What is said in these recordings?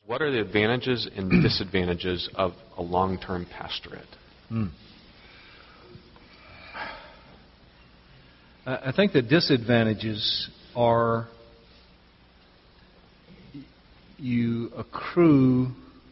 What are the advantages and disadvantages of a long-term pastorate? I think the disadvantages are you accrue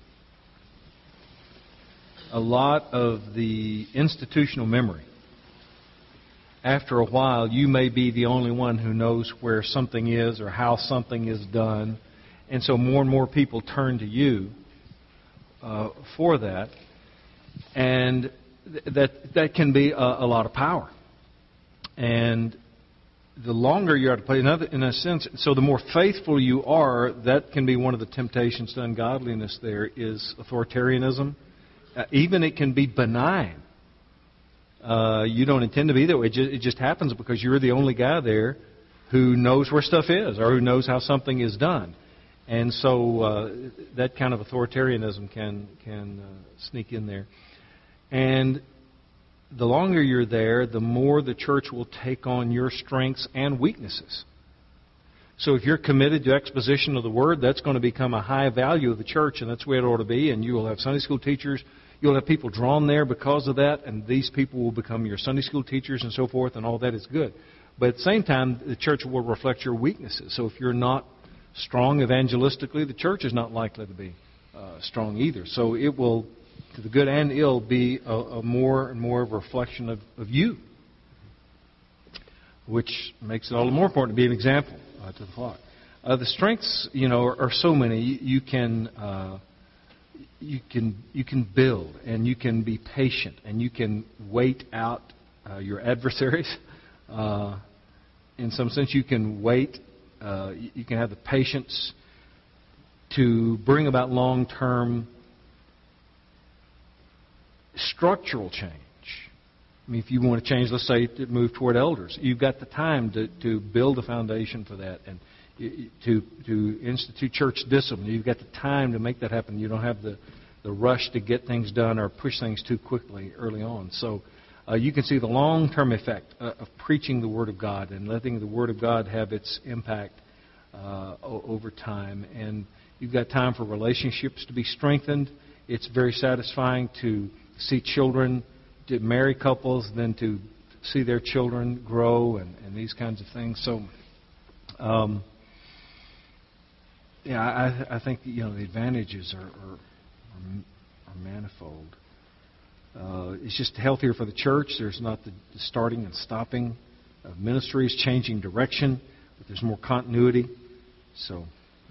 a lot of the institutional memory. After a while, you may be the only one who knows where something is or how something is done. And so more and more people turn to you for that. And that can be a lot of power. And the longer you're at a place, in a sense, so the more faithful you are, that can be one of the temptations to ungodliness there is authoritarianism. Even it can be benign. You don't intend to be that way. It just happens because you're the only guy there who knows where stuff is or who knows how something is done. And so that kind of authoritarianism can sneak in there. And the longer you're there, the more the church will take on your strengths and weaknesses. So if you're committed to exposition of the Word, that's going to become a high value of the church, and that's the way it ought to be. And you will have Sunday school teachers. You'll have people drawn there because of that, and these people will become your Sunday school teachers and so forth, and all that is good. But at the same time, the church will reflect your weaknesses. So if you're not strong evangelistically, the church is not likely to be strong either. So it will, to the good and ill, be a more and more of a reflection of you, which makes it all the more important to be an example to the flock. The strengths, are so many. You can build, and you can be patient, and you can wait out your adversaries. In some sense, you can wait. You can have the patience to bring about long-term structural change. I mean, if you want to change, let's say, to move toward elders, you've got the time to build a foundation for that and to institute church discipline. You've got the time to make that happen. You don't have the rush to get things done or push things too quickly early on. So you can see the long-term effect of preaching the Word of God and letting the Word of God have its impact over time. And you've got time for relationships to be strengthened. It's very satisfying to see children, to marry couples, then to see their children grow and these kinds of things. So, I think the advantages are manifold. It's just healthier for the church. There's not the starting and stopping of ministries, changing direction, but there's more continuity. So,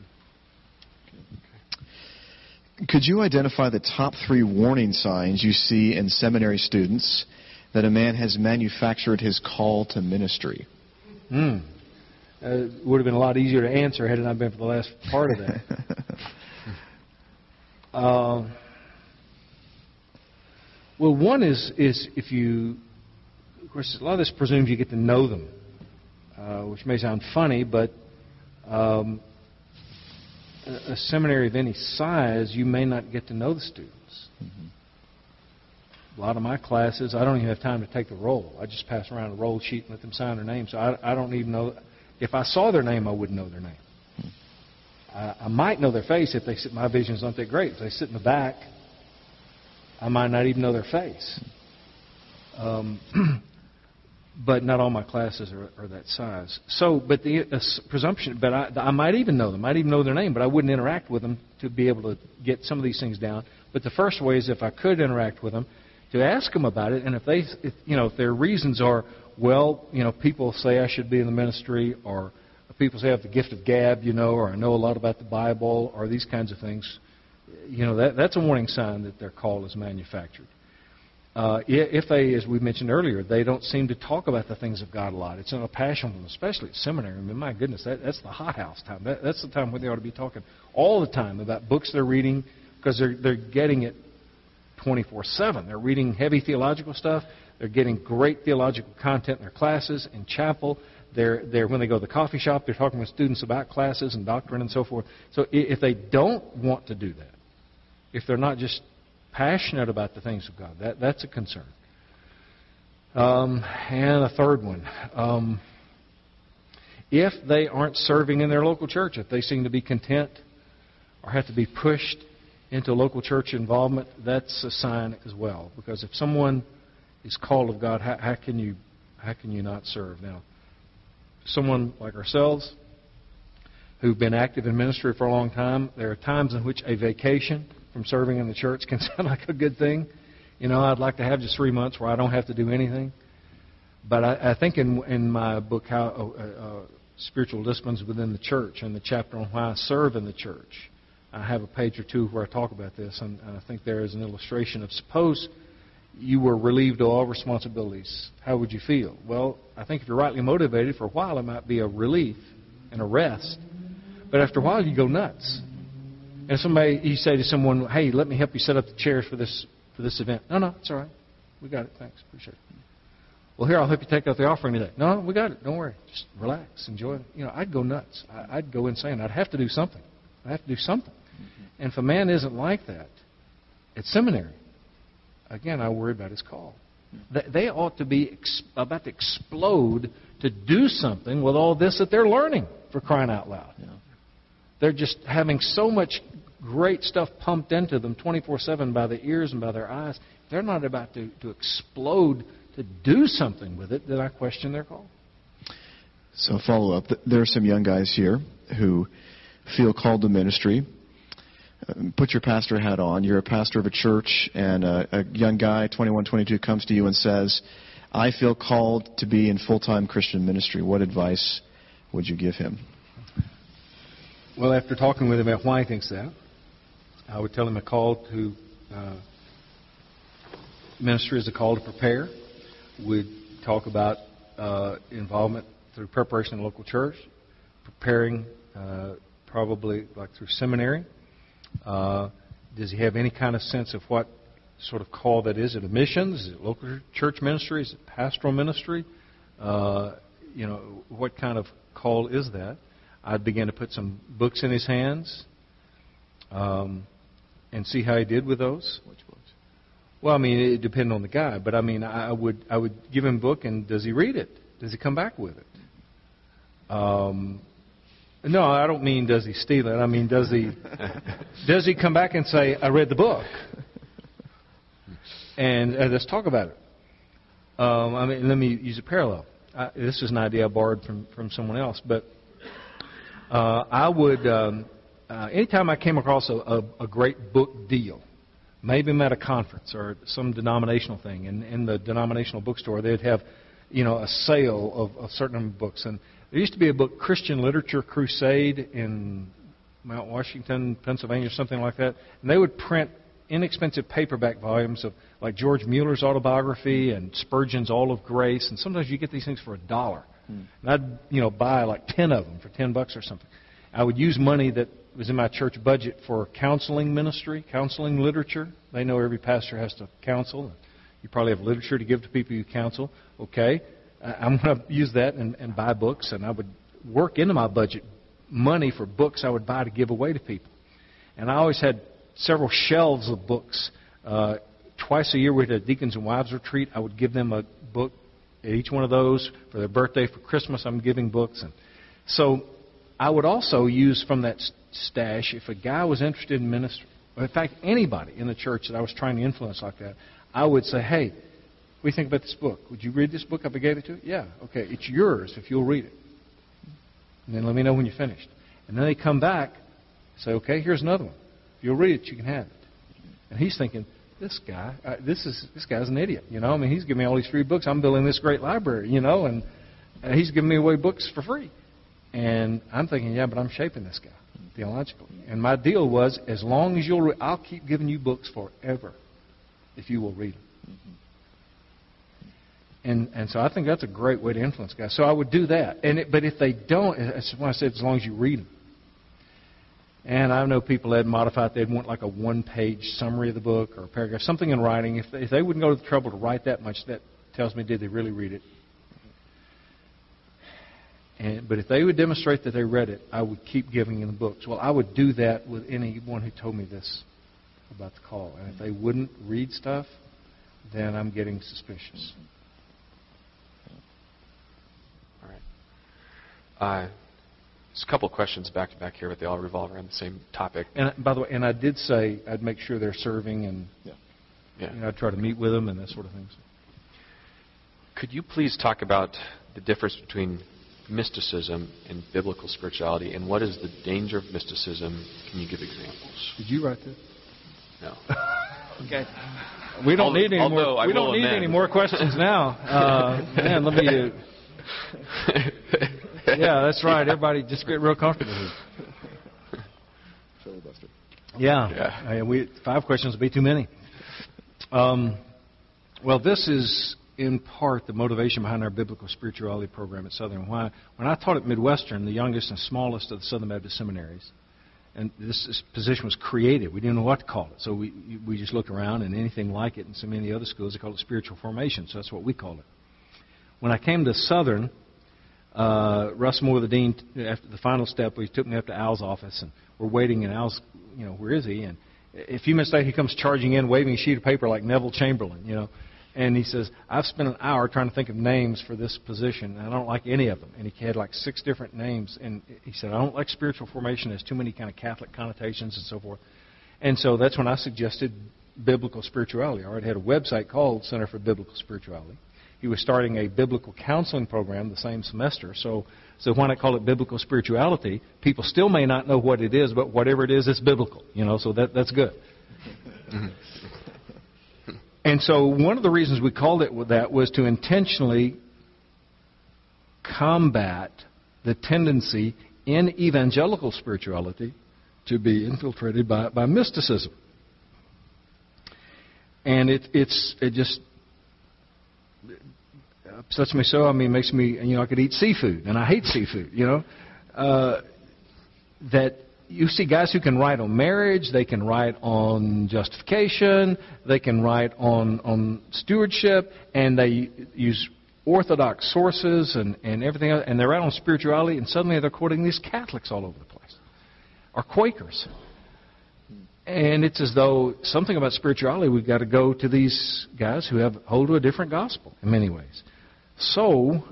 could you identify the top 3 warning signs you see in seminary students that a man has manufactured his call to ministry? It would have been a lot easier to answer had it not been for the last part of that. Well, one is if you, of course, a lot of this presumes you get to know them, which may sound funny, but a seminary of any size, you may not get to know the students. A lot of my classes, I don't even have time to take the roll. I just pass around a roll sheet and let them sign their name. So I don't even know. If I saw their name, I wouldn't know their name. I might know their face if they sit. My vision's not that great. If they sit in the back, I might not even know their face. But not all my classes are that size. So, but the presumption, but I might even know them. I might even know their name, but I wouldn't interact with them to be able to get some of these things down. But the first way is if I could interact with them, to ask them about it, and if their reasons are, well, people say I should be in the ministry, or people say I have the gift of gab, or I know a lot about the Bible, or these kinds of things, that's a warning sign that their call is manufactured. If they, as we mentioned earlier, they don't seem to talk about the things of God a lot. It's not a passion for them, especially at seminary. I mean, my goodness, that's the hothouse time. That's the time when they ought to be talking all the time about books they're reading, because they're getting it 24/7. They're reading heavy theological stuff. They're getting great theological content in their classes, in chapel. They're when they go to the coffee shop, they're talking with students about classes and doctrine and so forth. So if they don't want to do that, if they're not just passionate about the things of God, that's a concern. And a third one, if they aren't serving in their local church, if they seem to be content or have to be pushed into local church involvement, that's a sign as well. Because if someone is called of God, how can you not serve? Now, someone like ourselves who've been active in ministry for a long time, there are times in which a vacation from serving in the church can sound like a good thing. I'd like to have just 3 months where I don't have to do anything. But I think in my book, Spiritual Disciplines Within the Church, and the chapter on why I serve in the church, I have a page or two where I talk about this, and I think there is an illustration of, suppose you were relieved of all responsibilities. How would you feel? Well, I think if you're rightly motivated, for a while it might be a relief and a rest. But after a while, you go nuts. And you say to someone, hey, let me help you set up the chairs for this event. No, it's all right. We got it. Thanks. Appreciate it. Well, here, I'll help you take out the offering today. No, we got it. Don't worry. Just relax. Enjoy it. I'd go nuts. I'd go insane. I'd have to do something. And if a man isn't like that at seminary, again, I worry about his call. They ought to be about to explode to do something with all this that they're learning, for crying out loud. Yeah. They're just having so much great stuff pumped into them 24/7 by the ears and by their eyes. They're not about to explode to do something with it, then I question their call. So follow up. There are some young guys here who feel called to ministry. Put your pastor hat on. You're a pastor of a church, and a young guy, 21, 22, comes to you and says, I feel called to be in full-time Christian ministry. What advice would you give him? Well, after talking with him about why he thinks that, I would tell him a call to ministry is a call to prepare. We'd talk about involvement through preparation in local church, preparing probably like through seminary. Does he have any kind of sense of what sort of call that is? Is it a missions? Is it local church ministry? Is it pastoral ministry? What kind of call is that? I'd begin to put some books in his hands and see how he did with those. Which books? Well, it depended on the guy, but I would give him a book, and does he read it? Does he come back with it? No, I don't mean does he steal it. I mean does he come back and say, I read the book, and let's talk about it. Let me use a parallel. This is an idea I borrowed from someone else, but I would anytime I came across a great book deal. Maybe I'm at a conference or some denominational thing, and in the denominational bookstore they'd have, a sale of certain books. And there used to be a book, Christian Literature Crusade, in Mount Washington, Pennsylvania, or something like that. And they would print inexpensive paperback volumes of like George Mueller's autobiography and Spurgeon's All of Grace. And sometimes you get these things for $1. And I'd buy like 10 of them for $10 or something. I would use money that was in my church budget for counseling ministry, counseling literature. They know every pastor has to counsel. You probably have literature to give to people you counsel. Okay, I'm going to use that and buy books, and I would work into my budget money for books I would buy to give away to people. And I always had several shelves of books. Twice a year we had a Deacons and Wives retreat. I would give them a book at each one of those. For their birthday, for Christmas, I'm giving books. And so I would also use from that stash, if a guy was interested in ministry, or in fact anybody in the church that I was trying to influence like that, I would say, hey, what do you think about this book? Would you read this book? I gave it to you? Yeah. Okay, it's yours if you'll read it. And then let me know when you're finished. And then they come back, say, okay, here's another one. If you'll read it, you can have it. And he's thinking, this guy's an idiot. He's giving me all these free books. I'm building this great library, and he's giving me away books for free. And I'm thinking, yeah, but I'm shaping this guy theologically. And my deal was, as long as you'll read, I'll keep giving you books forever if you will read them. And so I think that's a great way to influence guys. So I would do that. But if they don't, that's why I said as long as you read them. And I know people that modify it. They'd want like a one-page summary of the book or a paragraph, something in writing. If they wouldn't go to the trouble to write that much, that tells me did they really read it. But if they would demonstrate that they read it, I would keep giving them the books. Well, I would do that with anyone who told me this about the call. And if they wouldn't read stuff, then I'm getting suspicious. All right. There's a couple of questions back to back here, but they all revolve around the same topic. And by the way, and I did say I'd make sure they're serving, and I'd try to meet with them and that sort of thing. Could you please talk about the difference between mysticism and biblical spirituality, and what is the danger of mysticism? Can you give examples? Did you write that? No. Okay. We don't need any more. We don't need any more questions now. Man, let me. Yeah, that's right. Everybody, just get real comfortable here. Filibuster. Yeah. 5 questions would be too many. Well, this is in part the motivation behind our biblical spirituality program at Southern. When I taught at Midwestern, the youngest and smallest of the Southern Baptist seminaries, and this position was created. We didn't know what to call it. So we just looked around, and anything like it in so many other schools, they call it spiritual formation. So that's what we called it. When I came to Southern, Russ Moore, the dean, after the final step, he took me up to Al's office, and we're waiting, and Al's, where is he? And a few minutes later, he comes charging in, waving a sheet of paper like Neville Chamberlain, And he says, I've spent an hour trying to think of names for this position, and I don't like any of them. And he had like 6 different names. And he said, I don't like spiritual formation. There's too many kind of Catholic connotations and so forth. And so that's when I suggested biblical spirituality. I already had a website called Center for Biblical Spirituality. He was starting a biblical counseling program the same semester. So why not call it biblical spirituality? People still may not know what it is, but whatever it is, it's biblical. So that's good. And so one of the reasons we called it that was to intentionally combat the tendency in evangelical spirituality to be infiltrated by mysticism. And it just upsets me so. I mean, it makes me, I could eat seafood, and I hate seafood, that you see guys who can write on marriage, they can write on justification, they can write on stewardship, and they use orthodox sources and everything else, and they're right on spirituality, and suddenly they're quoting these Catholics all over the place, or Quakers. And it's as though something about spirituality, we've got to go to these guys who hold to a different gospel in many ways. So,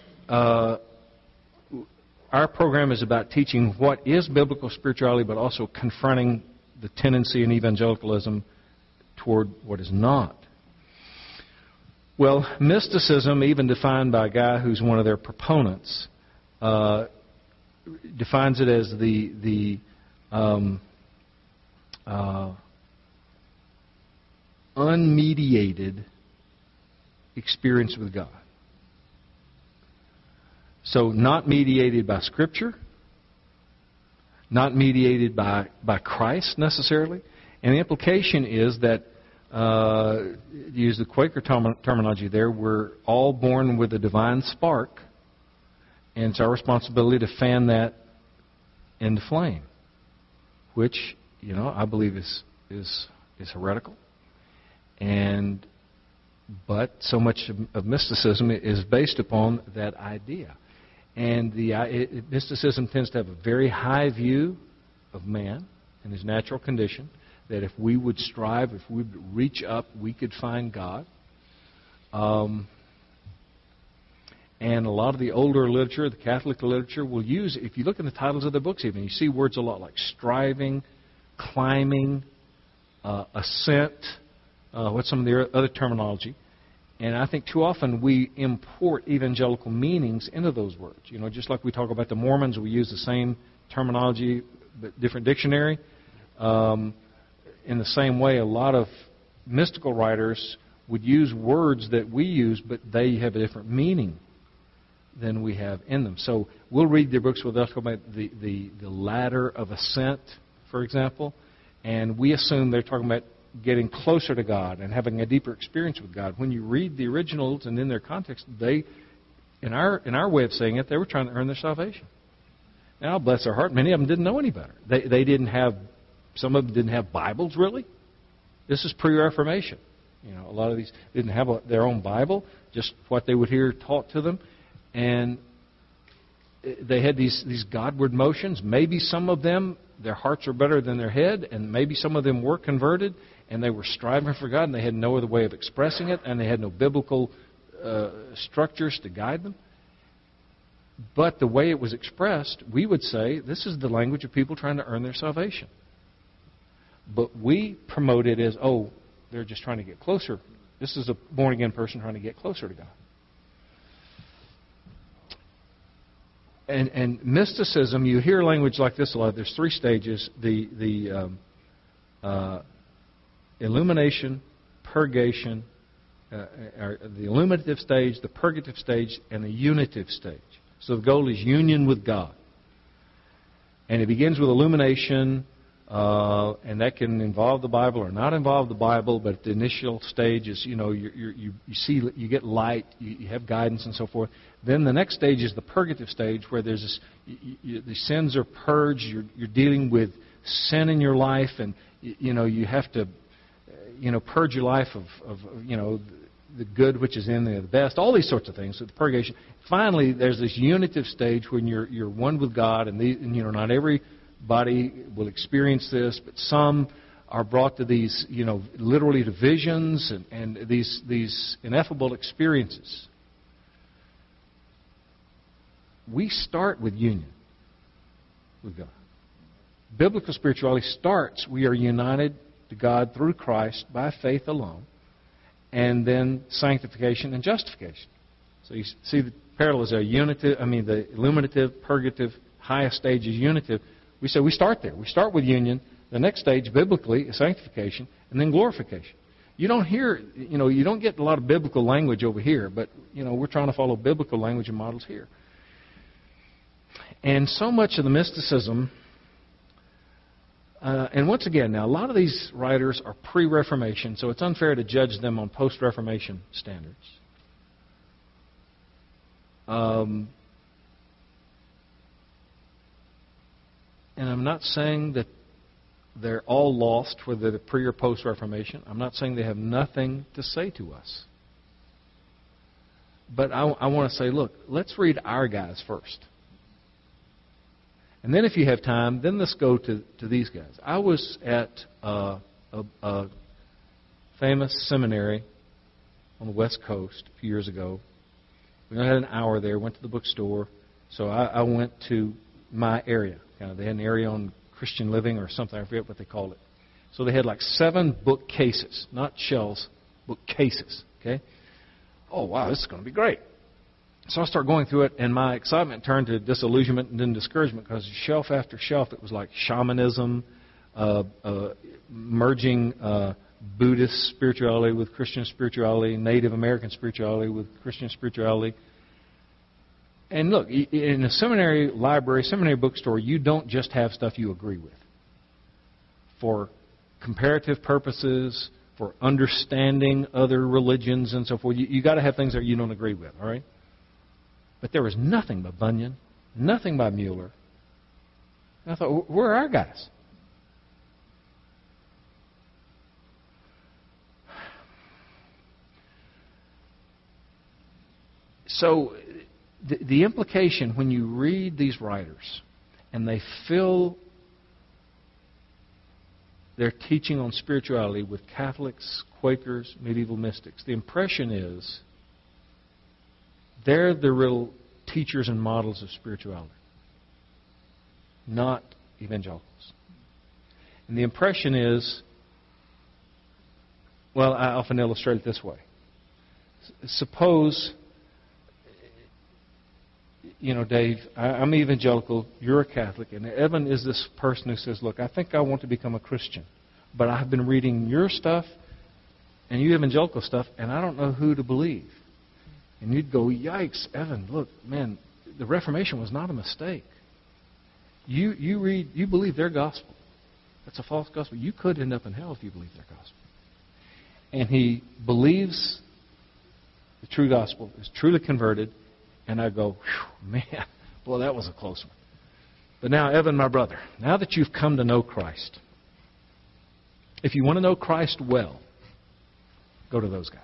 our program is about teaching what is biblical spirituality, but also confronting the tendency in evangelicalism toward what is not. Well, mysticism, even defined by a guy who's one of their proponents, defines it as the unmediated experience with God. So not mediated by Scripture, not mediated by Christ necessarily. And the implication is that, to use the Quaker terminology there, we're all born with a divine spark, and it's our responsibility to fan that into flame, which, I believe is heretical. But so much of mysticism is based upon that idea. And mysticism tends to have a very high view of man and his natural condition, that if we would strive, if we would reach up, we could find God. And a lot of the older literature, the Catholic literature, will use, if you look in the titles of the books even, you see words a lot like striving, climbing, ascent, what's some of the other terminology. And I think too often we import evangelical meanings into those words. Just like we talk about the Mormons, we use the same terminology but different dictionary. In the same way, a lot of mystical writers would use words that we use, but they have a different meaning than we have in them. So we'll read their books with us about the ladder of ascent, for example, and we assume they're talking about getting closer to God and having a deeper experience with God. When you read the originals and in their context, they, in our way of saying it, they were trying to earn their salvation. Now, bless their heart, many of them didn't know any better. They didn't have, some of them didn't have Bibles, really. This is pre-Reformation. A lot of these didn't have their own Bible, just what they would hear taught to them. And they had these Godward motions. Maybe some of them, their hearts are better than their head, and maybe some of them were converted, and they were striving for God, and they had no other way of expressing it, and they had no biblical structures to guide them. But the way it was expressed, we would say this is the language of people trying to earn their salvation. But we promote it as, oh, they're just trying to get closer. This is a born-again person trying to get closer to God. And mysticism, you hear language like this a lot. There's 3 stages. The illumination, purgation, the illuminative stage, the purgative stage, and the unitive stage. So the goal is union with God. And it begins with illumination, and that can involve the Bible or not involve the Bible, but the initial stage is, you see, you get light, you have guidance and so forth. Then the next stage is the purgative stage, where there's this, the sins are purged, you're dealing with sin in your life, and you have to purge your life of the good which is in there, the best, all these sorts of things. So the purgation. Finally, there's this unitive stage when you're one with God, and not everybody will experience this, but some are brought to these, literally to visions and these ineffable experiences. We start with union with God. Biblical spirituality starts, we are united to God through Christ by faith alone, and then sanctification and justification. So you see the parallels there. The illuminative, purgative, highest stage is unitive. We say we start there. We start with union. The next stage, biblically, is sanctification, and then glorification. You don't hear, you don't get a lot of biblical language over here, but, we're trying to follow biblical language and models here. And so much of the mysticism, and once again, now, a lot of these writers are pre-Reformation, so it's unfair to judge them on post-Reformation standards. And I'm not saying that they're all lost, whether they're pre or post-Reformation. I'm not saying they have nothing to say to us. But I want to say, look, let's read our guys first. And then if you have time, then let's go to these guys. I was at a famous seminary on the West Coast a few years ago. We only had an hour there, went to the bookstore. So I went to my area. They had an area on Christian Living or something. I forget what they called it. So they had like 7 bookcases, not shelves, bookcases. Okay? Oh, wow, this is going to be great. So I started going through it, and my excitement turned to disillusionment and then discouragement, because shelf after shelf, it was like shamanism, merging Buddhist spirituality with Christian spirituality, Native American spirituality with Christian spirituality. And look, in a seminary library, seminary bookstore, you don't just have stuff you agree with. For comparative purposes, for understanding other religions and so forth, you got to have things that you don't agree with, all right? But there was nothing by Bunyan, nothing by Mueller. And I thought, where are our guys? So the implication when you read these writers and they fill their teaching on spirituality with Catholics, Quakers, medieval mystics, the impression is they're the real teachers and models of spirituality, not evangelicals. And the impression is, well, I often illustrate it this way. Suppose, Dave, I'm evangelical, you're a Catholic, and Evan is this person who says, look, I think I want to become a Christian, but I've been reading your stuff and you evangelical stuff, and I don't know who to believe. And you'd go, yikes, Evan, look, man, the Reformation was not a mistake. You believe their gospel. That's a false gospel. You could end up in hell if you believe their gospel. And he believes the true gospel, is truly converted, and I go, man, boy, that was a close one. But now, Evan, my brother, now that you've come to know Christ, if you want to know Christ well, go to those guys.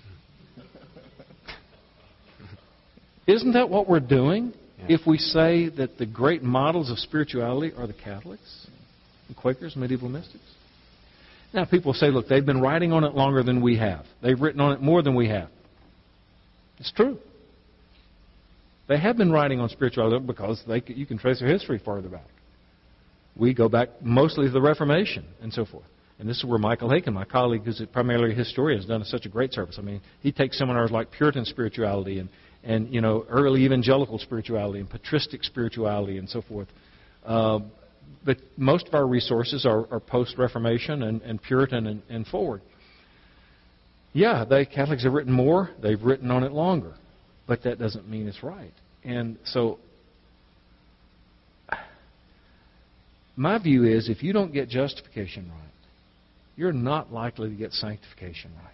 Isn't that what we're doing if we say that the great models of spirituality are the Catholics, the Quakers, medieval mystics? Now, people say, look, they've been writing on it longer than we have. They've written on it more than we have. It's true. They have been writing on spirituality because you can trace their history farther back. We go back mostly to the Reformation and so forth. And this is where Michael Haken, my colleague, who's primarily a historian, has done such a great service. I mean, he takes seminars like Puritan spirituality and early evangelical spirituality and patristic spirituality and so forth. But most of our resources are post-Reformation and Puritan and forward. Yeah, the Catholics have written more. They've written on it longer. But that doesn't mean it's right. And so my view is if you don't get justification right, you're not likely to get sanctification right.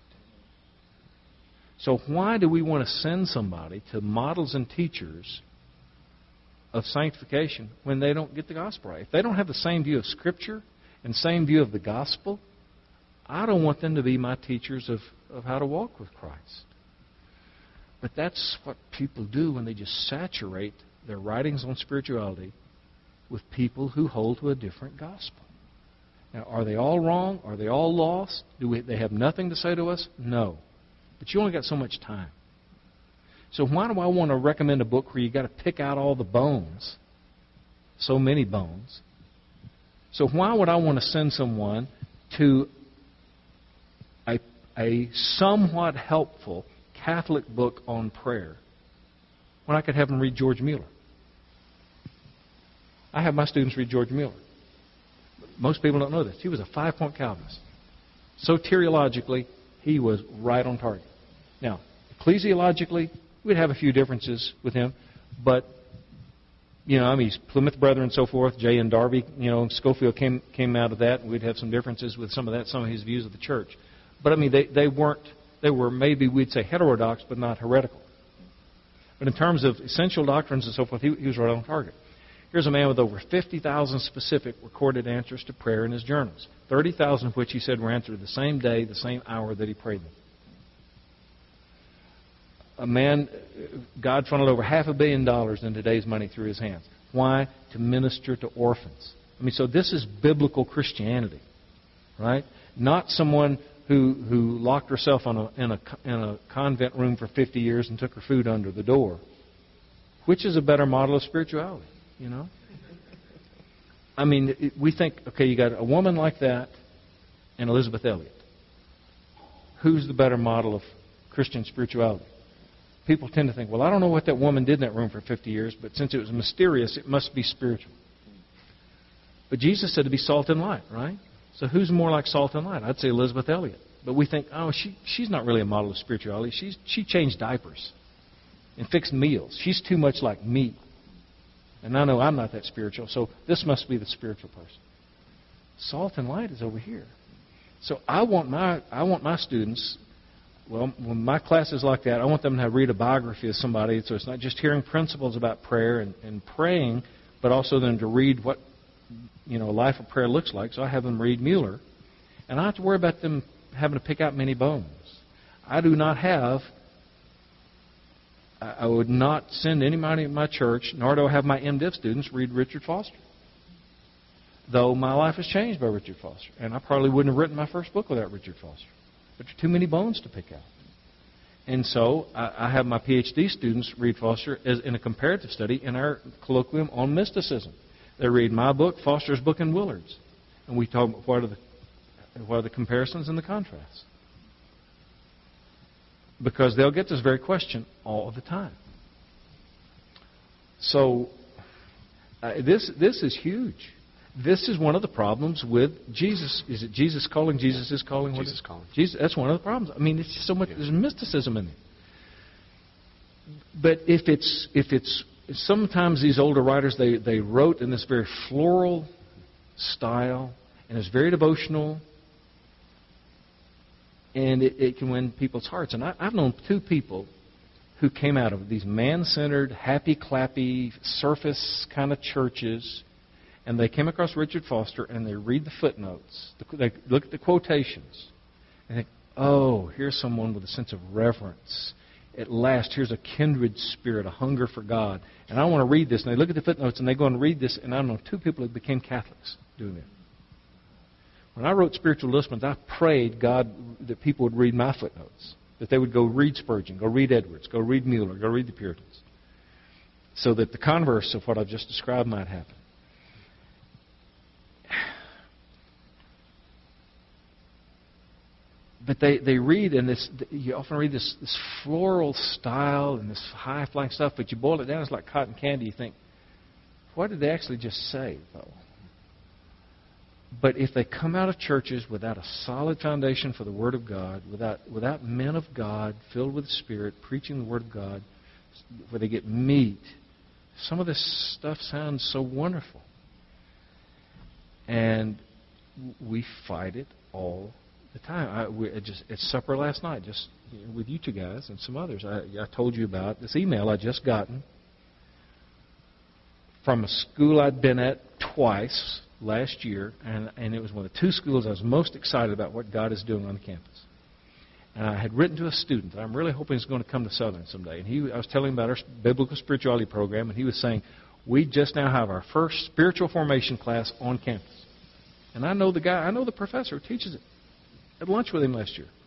So why do we want to send somebody to models and teachers of sanctification when they don't get the gospel right? If they don't have the same view of Scripture and same view of the gospel, I don't want them to be my teachers of how to walk with Christ. But that's what people do when they just saturate their writings on spirituality with people who hold to a different gospel. Now, are they all wrong? Are they all lost? They have nothing to say to us? No. But you only got so much time. So why do I want to recommend a book where you got to pick out all the bones? So many bones. So why would I want to send someone to a somewhat helpful Catholic book on prayer when I could have them read George Mueller? I have my students read George Mueller. Most people don't know this. He was a 5-point Calvinist. Soteriologically, he was right on target. Now, ecclesiologically, we'd have a few differences with him, but, he's Plymouth Brethren and so forth. Jay and Darby, Schofield came out of that, and we'd have some differences with some of his views of the church. But, they were maybe we'd say heterodox, but not heretical. But in terms of essential doctrines and so forth, he was right on target. Here's a man with over 50,000 specific recorded answers to prayer in his journals, 30,000 of which he said were answered the same day, the same hour that he prayed them. A man, God funneled over $500 million in today's money through his hands. Why? To minister to orphans. So this is biblical Christianity, right? Not someone who locked herself in a convent room for 50 years and took her food under the door. Which is a better model of spirituality? We think, okay, you got a woman like that and Elizabeth Elliot. Who's the better model of Christian spirituality? People tend to think, well, I don't know what that woman did in that room for 50 years, but since it was mysterious, it must be spiritual. But Jesus said to be salt and light, right? So who's more like salt and light? I'd say Elizabeth Elliot. But we think, she's not really a model of spirituality. She changed diapers and fixed meals. She's too much like me. And I know I'm not that spiritual, so this must be the spiritual person. Salt and light is over here. So I want my students, when my class is like that, I want them to read a biography of somebody, so it's not just hearing principles about prayer and praying, but also then to read what a life of prayer looks like. So I have them read Mueller, and I don't have to worry about them having to pick out many bones. I would not send anybody in my church, nor do I have my MDiv students read Richard Foster. Though my life has changed by Richard Foster. And I probably wouldn't have written my first book without Richard Foster. But there are too many bones to pick out. And so I have my PhD students read Foster in a comparative study in our colloquium on mysticism. They read my book, Foster's book, and Willard's. And we talk about what are the comparisons and the contrasts. Because they'll get this very question all the time. So this is huge. This is one of the problems with Jesus. Is it Jesus calling? Jesus is calling? Jesus calling. Jesus. That's one of the problems. It's just so much. There's mysticism in it. But if it's sometimes these older writers they wrote in this very floral style and it's very devotional. And it can win people's hearts. And I've known two people who came out of these man-centered, happy-clappy, surface kind of churches, and they came across Richard Foster, and they read the footnotes. They look at the quotations, and think, oh, here's someone with a sense of reverence. At last, here's a kindred spirit, a hunger for God. And I want to read this. And they look at the footnotes, and they go and read this, and I know two people who became Catholics doing it. When I wrote Spiritual Disciplines, I prayed God that people would read my footnotes, that they would go read Spurgeon, go read Edwards, go read Mueller, go read the Puritans. so that the converse of what I've just described might happen. But they read, and you often read this floral style and this high-flying stuff, but you boil it down, it's like cotton candy. You think, what did they actually just say, though? But if they come out of churches without a solid foundation for the Word of God, without men of God filled with the Spirit, preaching the Word of God, where they get meat, some of this stuff sounds so wonderful. And we fight it all the time. At supper last night, just with you two guys and some others, I told you about this email I'd just gotten from a school I'd been at twice last year, and it was one of the two schools I was most excited about what God is doing on the campus. And I had written to a student that I'm really hoping is going to come to Southern someday. And I was telling him about our biblical spirituality program, and he was saying, we just now have our first spiritual formation class on campus. And I know the guy, I know the professor who teaches it. I had lunch with him last year.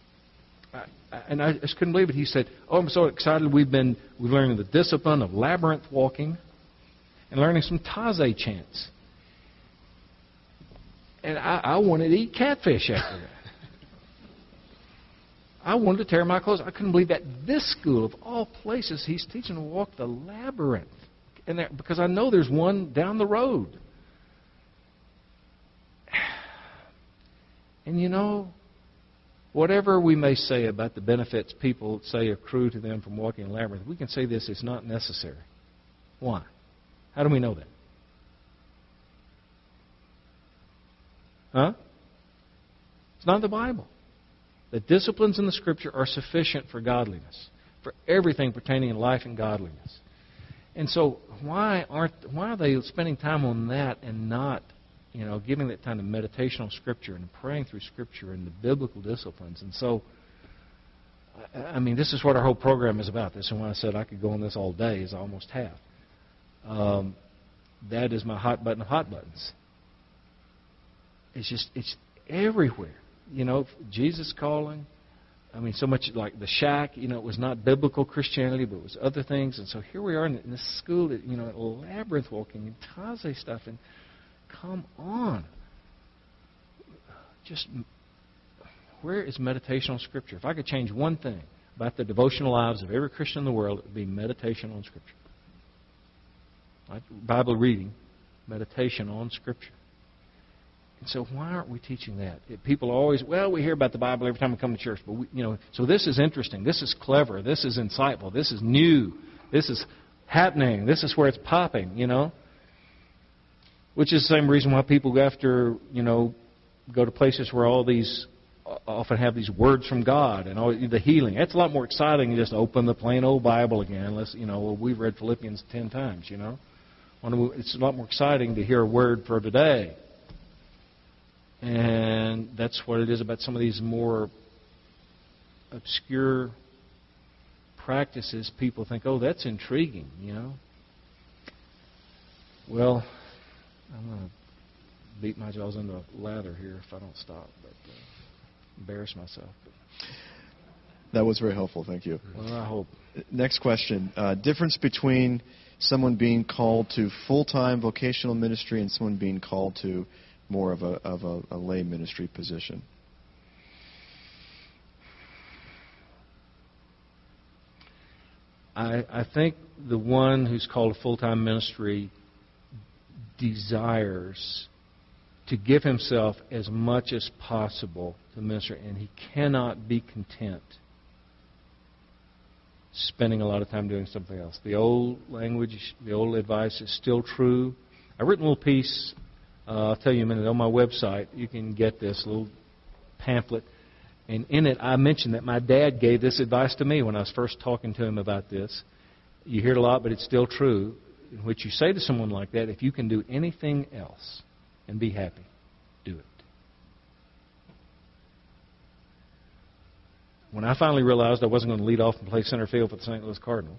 I just couldn't believe it. He said, oh, I'm so excited. We've learned the discipline of labyrinth walking and learning some Taze chants. And I wanted to eat catfish after that. I wanted to tear my clothes. I couldn't believe that this school, of all places, he's teaching to walk the labyrinth. Because I know there's one down the road. And you know, whatever we may say about the benefits people say accrue to them from walking the labyrinth, we can say this, it's not necessary. Why? How do we know that? Huh? It's not in the Bible. The disciplines in the Scripture are sufficient for godliness, for everything pertaining to life and godliness. And so why are they spending time on that and not, giving that time to meditation on Scripture and praying through Scripture and the biblical disciplines? And so, I mean, this is what our whole program is about. This is when I said I could go on this all day, as I almost have. That is my hot button of hot buttons. It's everywhere. Jesus calling. I mean, so much like the shack, it was not biblical Christianity, but it was other things. And so here we are in this school that, labyrinth walking and Taze stuff. And come on. Just, where is meditation on Scripture? If I could change one thing about the devotional lives of every Christian in the world, it would be meditation on Scripture. Like Bible reading, meditation on Scripture. And so why aren't we teaching that? People always, we hear about the Bible every time we come to church. But, so this is interesting. This is clever. This is insightful. This is new. This is happening. This is where it's popping, Which is the same reason why people go after, go to places where all these often have these words from God and all the healing. That's a lot more exciting than just open the plain old Bible again. Let's, we've read Philippians 10 times, It's a lot more exciting to hear a word for today. And that's what it is about some of these more obscure practices. People think, oh, that's intriguing, Well, I'm going to beat my jaws into a lather here if I don't stop, but embarrass myself. That was very helpful. Thank you. Well, I hope. Next question. Difference between someone being called to full-time vocational ministry and someone being called to more of a lay ministry position. I think the one who's called a full-time ministry desires to give himself as much as possible to ministry, and he cannot be content spending a lot of time doing something else. The old language, the old advice is still true. I've written a little piece, I'll tell you in a minute, on my website. You can get this little pamphlet. And in it, I mentioned that my dad gave this advice to me when I was first talking to him about this. You hear it a lot, but it's still true. In which you say to someone like that, if you can do anything else and be happy, do it. When I finally realized I wasn't going to lead off and play center field for the St. Louis Cardinals,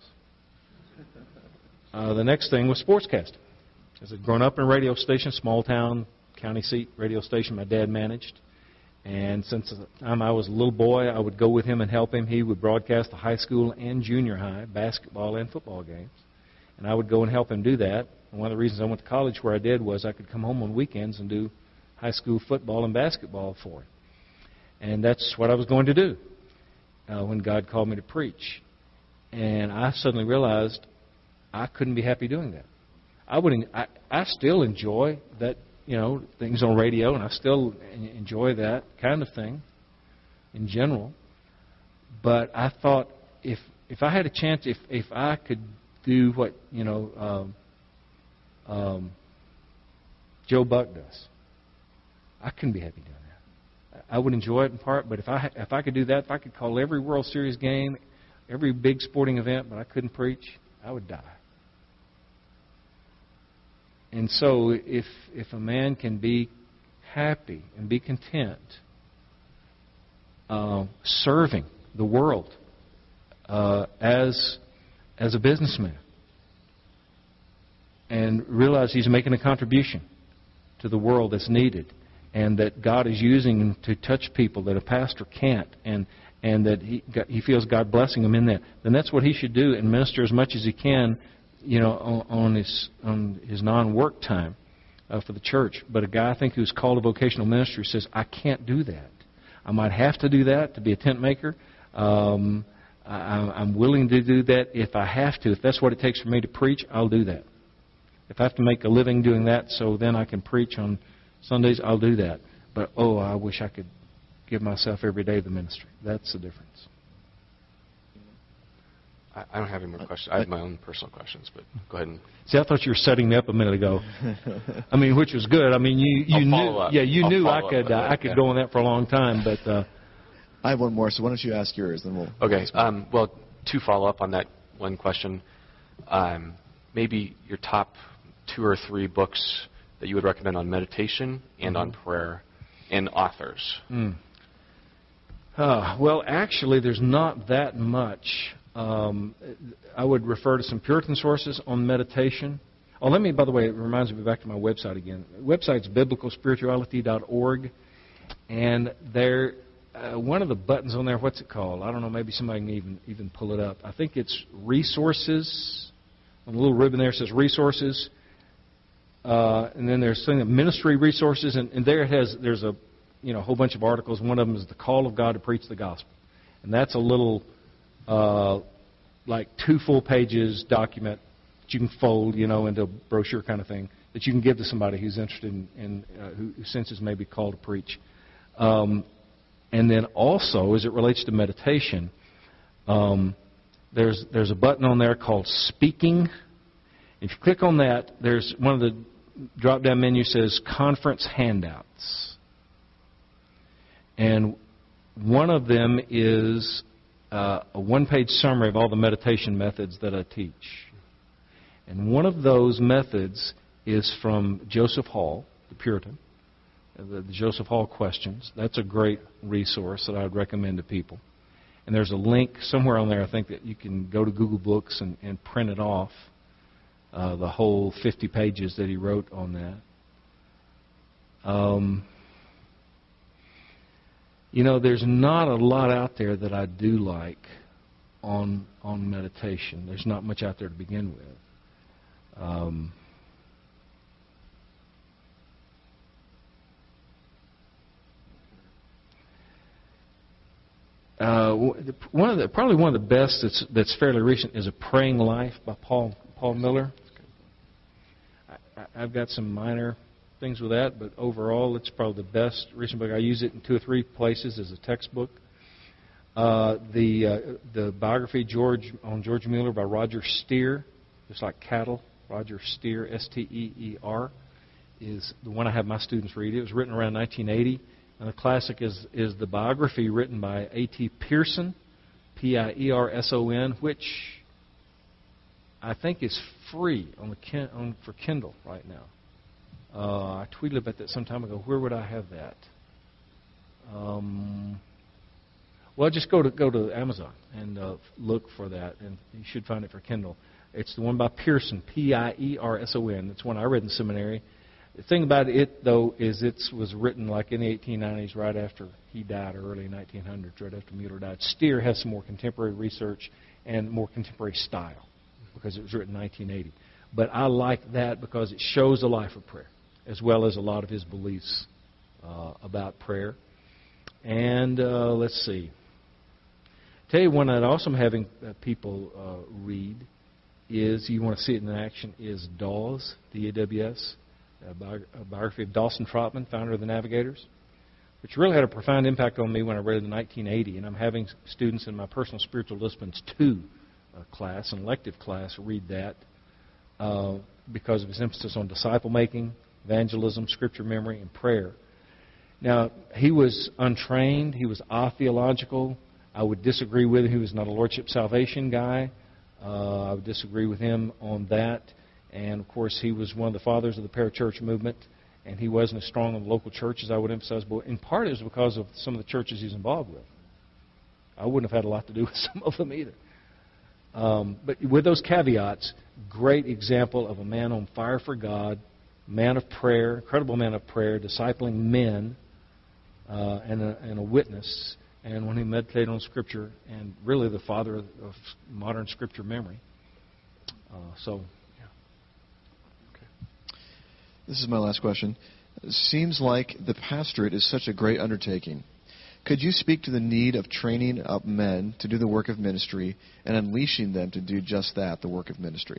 the next thing was sportscasting. As I'd grown up in a radio station, small town, county seat radio station my dad managed. And since the time I was a little boy, I would go with him and help him. He would broadcast the high school and junior high basketball and football games. And I would go and help him do that. And one of the reasons I went to college where I did was I could come home on weekends and do high school football and basketball for him. And that's what I was going to do when God called me to preach. And I suddenly realized I couldn't be happy doing that. I still enjoy that, things on radio, and I still enjoy that kind of thing in general. But I thought if I had a chance, if I could do what Joe Buck does, I couldn't be happy doing that. I would enjoy it in part, but if I could do that, if I could call every World Series game, every big sporting event, but I couldn't preach, I would die. And so if a man can be happy and be content serving the world as a businessman and realize he's making a contribution to the world that's needed, and that God is using him to touch people that a pastor can't, and that he feels God blessing him in that, then that's what he should do and minister as much as he can, on his non-work time for the church. But a guy, I think, who's called to vocational ministry says, I can't do that. I might have to do that to be a tent maker. I'm willing to do that if I have to. If that's what it takes for me to preach, I'll do that. If I have to make a living doing that so then I can preach on Sundays, I'll do that. But, I wish I could give myself every day to the ministry. That's the difference. I don't have any more questions. I have my own personal questions, but go ahead and... See, I thought you were setting me up a minute ago. Which was good. You knew. Yeah, you knew I could go on that for a long time, but... I have one more, so why don't you ask yours, then we'll... Okay, to follow up on that one question, maybe your top 2 or 3 books that you would recommend on meditation and on prayer and authors. Well, actually, there's not that much. I would refer to some Puritan sources on meditation. By the way, it reminds me back to my website again. The website's biblicalspirituality.org, and there, one of the buttons on there, what's it called? I don't know, maybe somebody can even pull it up. I think it's resources. On the little ribbon there it says resources, and then there's something ministry resources, and there's a whole bunch of articles. One of them is the call of God to preach the gospel, and that's a little like 2 full pages document that you can fold, into a brochure kind of thing that you can give to somebody who's interested in who senses maybe called to preach. And then also, as it relates to meditation, there's a button on there called Speaking. If you click on that, there's one of the drop-down menu says Conference Handouts, and one of them is a 1-page summary of all the meditation methods that I teach. And one of those methods is from Joseph Hall, the Puritan, the Joseph Hall Questions. That's a great resource that I would recommend to people. And there's a link somewhere on there, I think, that you can go to Google Books and print it off, the whole 50 pages that he wrote on that. There's not a lot out there that I do like on meditation. There's not much out there to begin with. One of the best that's fairly recent is A Praying Life by Paul Miller. I've got some minor things with that, but overall, it's probably the best recent book. I use it in 2 or 3 places as a textbook. The biography on George Mueller by Roger Steer, just like cattle. Roger Steer, Steer, is the one I have my students read. It was written around 1980, and the classic is the biography written by A.T. Pierson, Pierson, which I think is free for Kindle right now. I tweeted about that some time ago. Where would I have that? Well, just go to Amazon and look for that, and you should find it for Kindle. It's the one by Pierson, Pierson. It's one I read in seminary. The thing about it, though, is it was written like in the 1890s, right after he died, or early 1900s, right after Mueller died. Steer has some more contemporary research and more contemporary style. because it was written in 1980. But I like that because it shows a life of prayer, as well as a lot of his beliefs about prayer. And let's see. Tell you one that also I'm having people read is, you want to see it in action, is Dawes, D-A-W-S, a biography of Dawson Trotman, founder of the Navigators, which really had a profound impact on me when I read it in 1980. And I'm having students in my Personal Spiritual Disciplines 2 class, an elective class, read that because of his emphasis on disciple making, evangelism, scripture memory, and prayer. Now, he was untrained. He was atheological. I would disagree with him. He was not a Lordship Salvation guy. I would disagree with him on that. And, of course, he was one of the fathers of the parachurch movement, and he wasn't as strong in the local church as I would emphasize. But in part, it was because of some of the churches he's involved with. I wouldn't have had a lot to do with some of them either. But with those caveats, great example of a man on fire for God, man of prayer, incredible man of prayer, discipling men, and a witness. And when he meditated on Scripture, and really the father of modern Scripture memory. Yeah. Okay. This is my last question. It seems like the pastorate is such a great undertaking. Could you speak to the need of training up men to do the work of ministry and unleashing them to do just that, the work of ministry?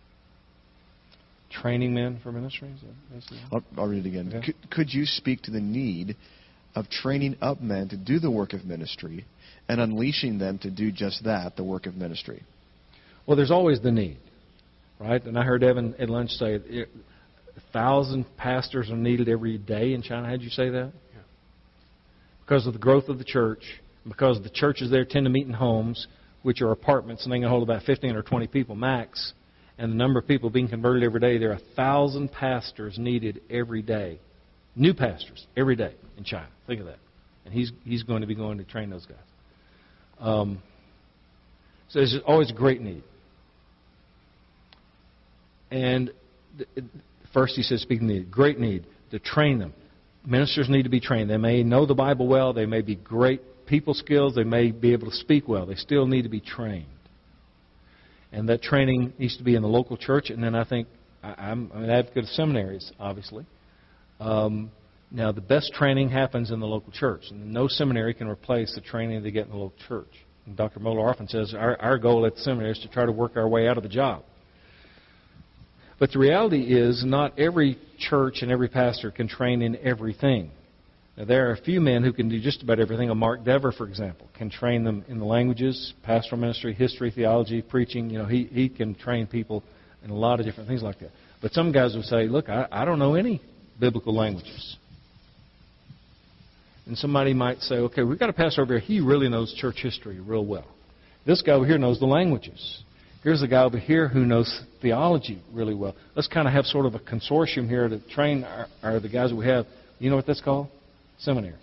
Training men for ministry? Is that basically? I'll read it again. Okay. Could you speak to the need of training up men to do the work of ministry and unleashing them to do just that, the work of ministry? Well, there's always the need, right? And I heard Evan at lunch say 1,000 pastors are needed every day in China. How'd you say that? Yeah. Because of the growth of the church, because the churches there tend to meet in homes, which are apartments, and they can hold about 15 or 20 people max, and the number of people being converted every day, there are 1,000 pastors needed every day. New pastors every day in China. Think of that. And he's going to be going to train those guys. So there's always a great need. And first he says, speaking of need, great need to train them. Ministers need to be trained. They may know the Bible well. They may be great people skills. They may be able to speak well. They still need to be trained. And that training needs to be in the local church. And then I think, I'm an advocate of seminaries, obviously. Now, the best training happens in the local church. And no seminary can replace the training they get in the local church. And Dr. Moeller often says our goal at the seminary is to try to work our way out of the job. But the reality is not every church and every pastor can train in everything. Now, there are a few men who can do just about everything. Mark Dever, for example, can train them in the languages, pastoral ministry, history, theology, preaching. You know, he can train people in a lot of different things like that. But some guys will say, look, I don't know any biblical languages. And somebody might say, okay, we've got a pastor over here. He really knows church history real well. This guy over here knows the languages. Here's a guy over here who knows theology really well. Let's kind of have sort of a consortium here to train the guys that we have. You know what that's called? Seminary.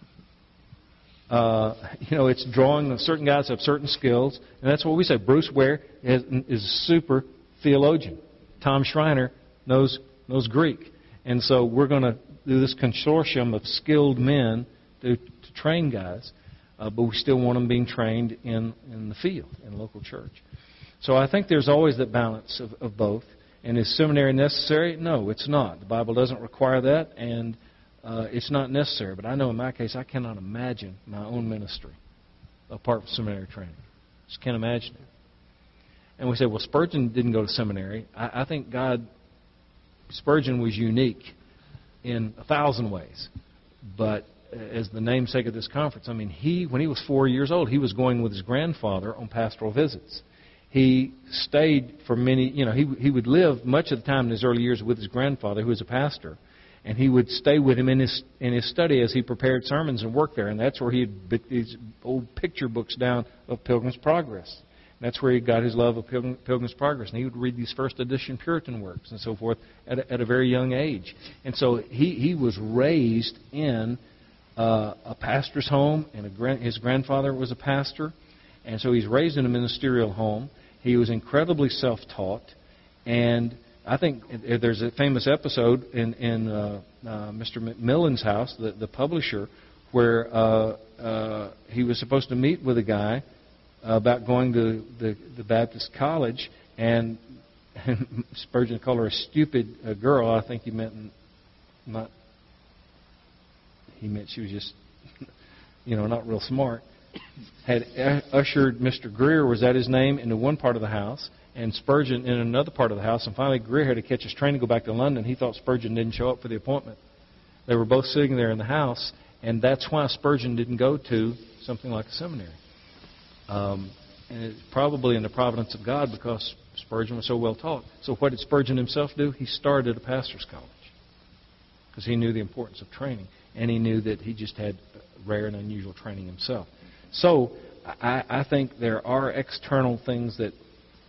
It's drawing certain guys have certain skills, and that's what we say. Bruce Ware is a super theologian. Tom Schreiner knows Greek. And so we're going to do this consortium of skilled men to train guys, but we still want them being trained in the field, in the local church. So I think there's always that balance of both. And is seminary necessary? No, it's not. The Bible doesn't require that, and it's not necessary. But I know in my case, I cannot imagine my own ministry apart from seminary training. Just can't imagine it. And we say, well, Spurgeon didn't go to seminary. I think Spurgeon was unique in 1,000 ways. But as the namesake of this conference, I mean, when he was 4 years old, he was going with his grandfather on pastoral visits. He stayed for many, he would live much of the time in his early years with his grandfather, who was a pastor, and he would stay with him in his study as he prepared sermons and worked there. And that's where he had put these old picture books down of Pilgrim's Progress. And that's where he got his love of Pilgrim's Progress. And he would read these first edition Puritan works and so forth at a very young age. And so he was raised in a pastor's home, and his grandfather was a pastor. And so he's raised in a ministerial home. He was incredibly self-taught. And I think there's a famous episode in Mr. McMillan's house, the publisher, where he was supposed to meet with a guy about going to the Baptist college, And Spurgeon called her a stupid girl. I think he meant not. He meant she was just, not real smart. Had ushered Mr. Greer, was that his name, into one part of the house, and Spurgeon in another part of the house. And finally, Greer had to catch his train to go back to London. He thought Spurgeon didn't show up for the appointment. They were both sitting there in the house, and that's why Spurgeon didn't go to something like a seminary. And it's probably in the providence of God because Spurgeon was so well taught. So what did Spurgeon himself do? He started a pastor's college because he knew the importance of training, and he knew that he just had rare and unusual training himself. So I think there are external things that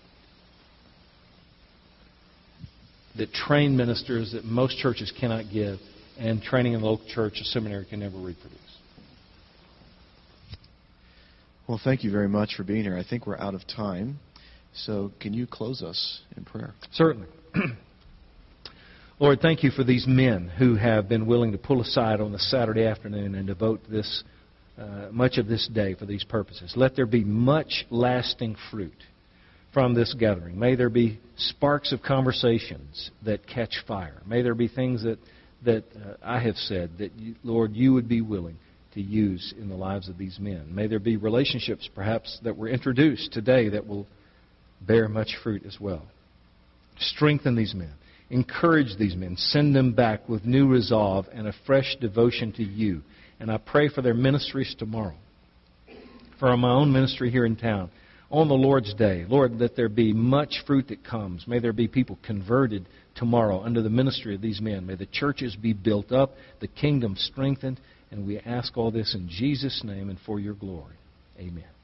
train ministers that most churches cannot give, and training in the local church, a seminary, can never reproduce. Well, thank you very much for being here. I think we're out of time. So can you close us in prayer? Certainly. Lord, thank you for these men who have been willing to pull aside on the Saturday afternoon and devote this much of this day for these purposes. Let there be much lasting fruit from this gathering. May there be sparks of conversations that catch fire. May there be things that I have said that, Lord, you would be willing to use in the lives of these men. May there be relationships perhaps that were introduced today that will bear much fruit as well. Strengthen these men. Encourage these men. Send them back with new resolve and a fresh devotion to you. And I pray for their ministries tomorrow. For my own ministry here in town. On the Lord's Day, Lord, that there be much fruit that comes. May there be people converted tomorrow under the ministry of these men. May the churches be built up, the kingdom strengthened, and we ask all this in Jesus' name and for your glory. Amen.